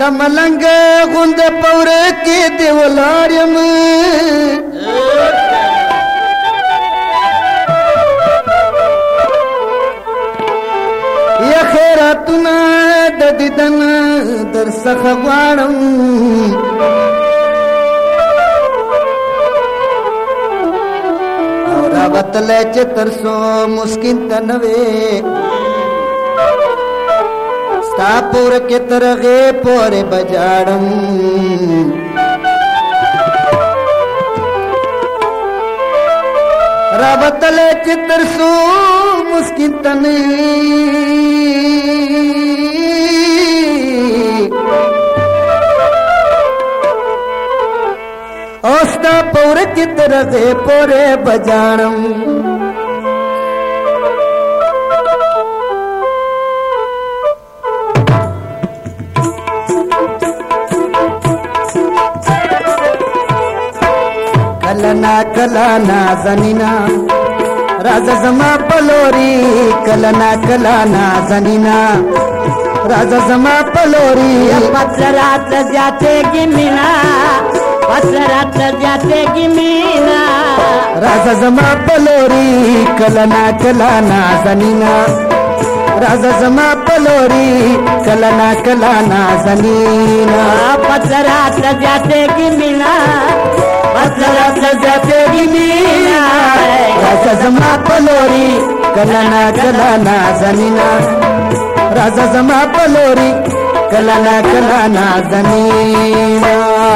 मलंग गुंद पौर के देवलार्यम या खैरातुना ददिदन दरसख वाणम और वतले चित्रसो मुस्किन तनवे स्तापुर के तरगे पोरे बजाड़म रावतले चित्रसो मुस्किन तने स्तापुर के तरगे पोरे बजाड़म कलना जनीना राजा जमा पलोरी कलना जनीना राजा जमा पलोरी पसरात जाते गिमीना पसरात जाते गिमीना राजा जमा पलोरी कलना जनीना राजा जमा पलोरी कलना जनीना पसरात जाते गिमीना पसरात जाते गिमीना राजा जमा पलोरी कलना जनीना राजा जमा पलोरी कलना जनीना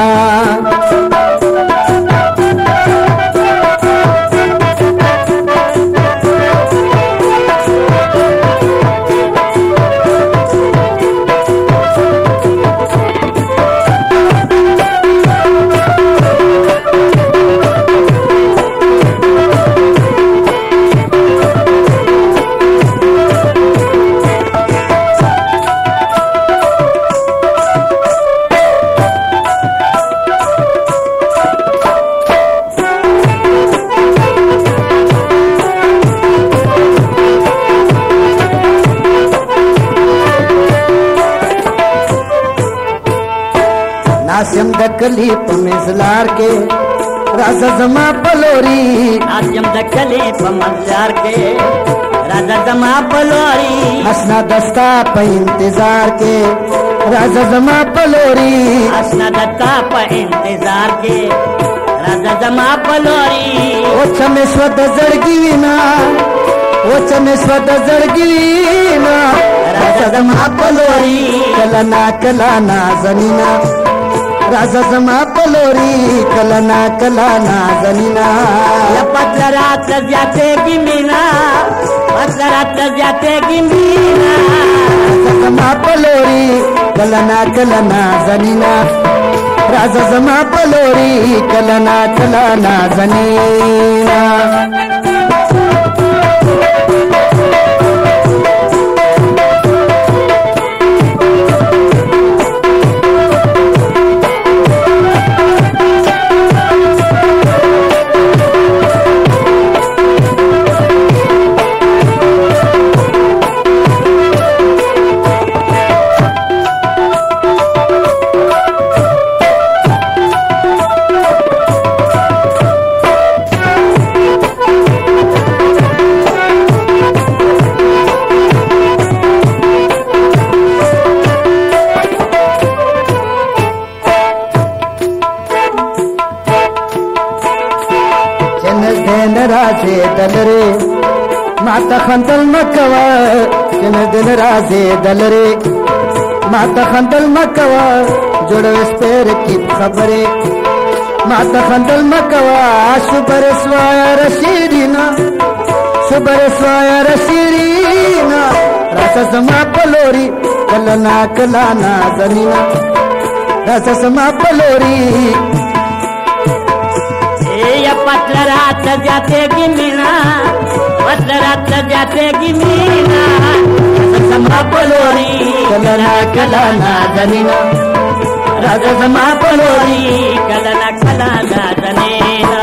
नासिम दकली पमिसलार के राजा जमा पलोरी नासिम दकली पमिसलार के राजा जमा पलोरी हसना दस्ता पे इंतजार के राजा जमा पलोरी हसना दस्ता पे इंतजार के राजा जमा पलोरी ओ चमेश्वर जरगीना ओ चमेश्वर जरगीना राजा जमा पलोरी कलना जनीना राजा जमा पलोरी कलना जनीना पसरात जाते गिमीना पसरात जाते गिमीना राजा जमा पलोरी कलना जनीना राजा जमा पलोरी कलना जनीना राजे दल रे माता खंदल मकवा दिन राजे दल रे माता खंदल मकवा जोड़ो इस पैर की खबरे माता खंदल मकवा सुबर स्वाया रशीरीना राजा जमा पलोरी कलना जनीना राजा जमा पलोरी पसरात जाते गिमीना पसरात जाते गिमीना जमा पलोरी कलना जनीना राजा जमा पलोरी कलना जनीना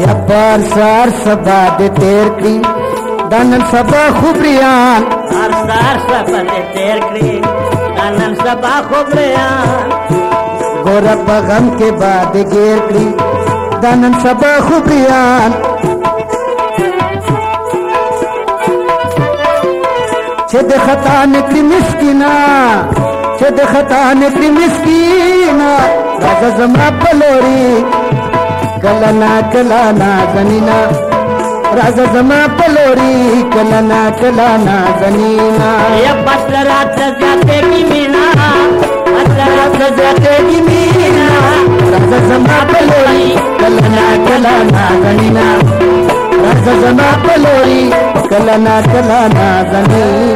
अब्बार सार सबा दे तेर की दानन सबा खुबरियान सार सबा दे तेर की दानन सबा खुबरियान गोरा बगम के बाद गेर की दानन सबा खुबरियान छद खता निकली मिस्कीना छद खता निकली मिस्कीना राजा जमा पलोरी कलाना जनीना राजा जमा पलोरी कलाना जनीना ये पत्थरात जाते की मीना पत्थरात जाते की मीना राजा जमा पलोरी कलाना जनीना राजा जमा पलोरी कलाना जनीना